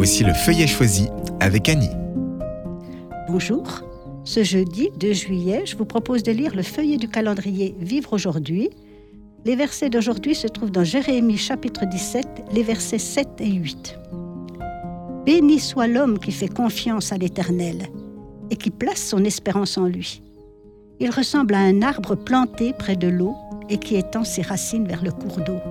Voici le feuillet choisi avec Annie. Bonjour, ce jeudi 2 juillet, je vous propose de lire le feuillet du calendrier Vivre aujourd'hui. Les versets d'aujourd'hui se trouvent dans Jérémie chapitre 17, les versets 7 et 8. Béni soit l'homme qui fait confiance à l'Éternel et qui place son espérance en lui. Il ressemble à un arbre planté près de l'eau et qui étend ses racines vers le cours d'eau.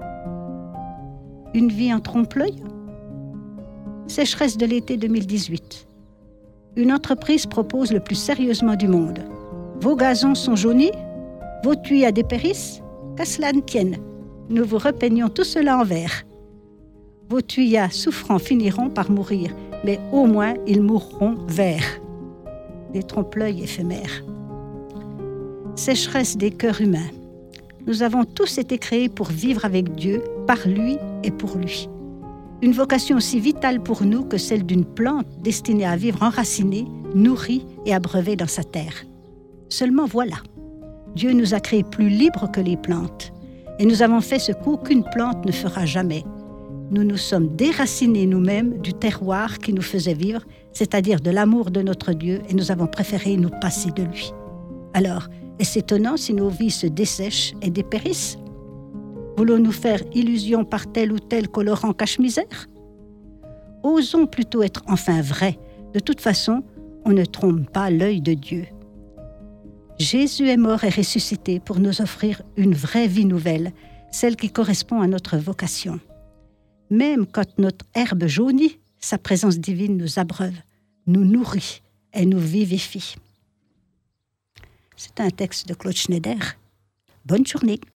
Une vie en trompe-l'œil? Sécheresse de l'été 2018. Une entreprise propose le plus sérieusement du monde. Vos gazons sont jaunis? Vos tuyaux dépérissent? Qu'à cela ne tienne, nous vous repeignons tout cela en vert. Vos tuyaux souffrants finiront par mourir, mais au moins ils mourront verts. Des trompe-l'œil éphémères. Sécheresse des cœurs humains. Nous avons tous été créés pour vivre avec Dieu, par lui et pour lui. Une vocation aussi vitale pour nous que celle d'une plante destinée à vivre enracinée, nourrie et abreuvée dans sa terre. Seulement voilà, Dieu nous a créés plus libres que les plantes, et nous avons fait ce qu'aucune plante ne fera jamais. Nous nous sommes déracinés nous-mêmes du terroir qui nous faisait vivre, c'est-à-dire de l'amour de notre Dieu, et nous avons préféré nous passer de lui. Alors, est-ce étonnant si nos vies se dessèchent et dépérissent? Voulons-nous faire illusion par tel ou tel colorant cache-misère? Osons plutôt être enfin vrais. De toute façon, on ne trompe pas l'œil de Dieu. Jésus est mort et ressuscité pour nous offrir une vraie vie nouvelle, celle qui correspond à notre vocation. Même quand notre herbe jaunit, sa présence divine nous abreuve, nous nourrit et nous vivifie. C'est un texte de Claude Schneider. Bonne journée.